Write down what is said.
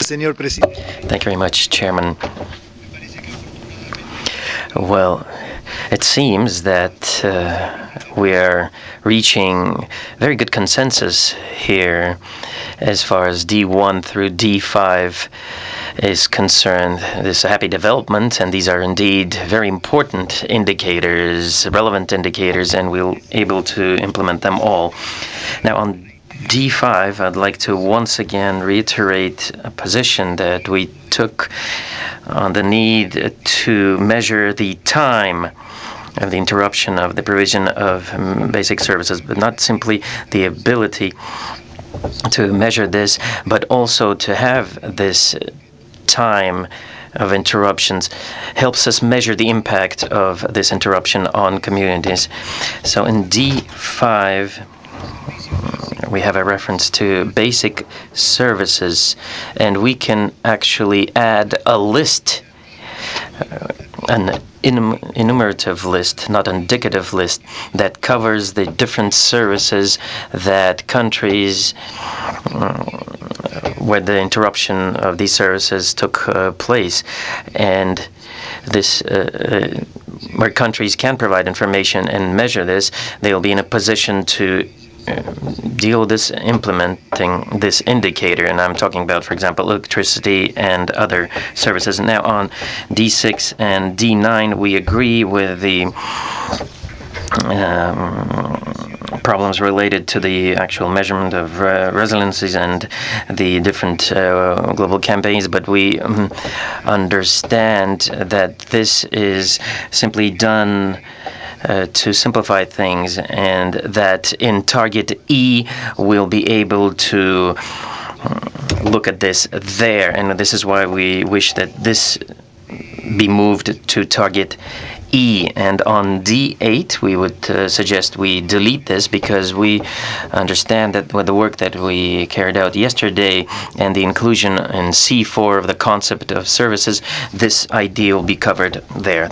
señor presidente. Thank you very much, Chairman. Well, it seems that we are reaching very good consensus here as far as D1 through D5 is concerned. This is a happy development, and these are indeed very important indicators, relevant indicators, and we'll able to implement them all. Now, on D5, I'd like to once again reiterate a position that we took on the need to measure the time of the interruption of the provision of basic services, but not simply the ability to measure this, but also to have this time of interruptions helps us measure the impact of this interruption on communities. So in D5, we have a reference to basic services, and we can actually add a list, an enumerative list, not an indicative list, that covers the different services that countries where the interruption of these services took place. And this, where countries can provide information and measure this, they'll be in a position to deal with this, implementing this indicator, and I'm talking about, for example, electricity and other services. Now on D6 and D9, we agree with the problems related to the actual measurement of resiliencies and the different global campaigns, but we understand that this is simply done to simplify things, and that in target E we'll be able to look at this there, and this is why we wish that this be moved to target E. And on D8, we would suggest we delete this, because we understand that with the work that we carried out yesterday and the inclusion in C4 of the concept of services, this idea will be covered there.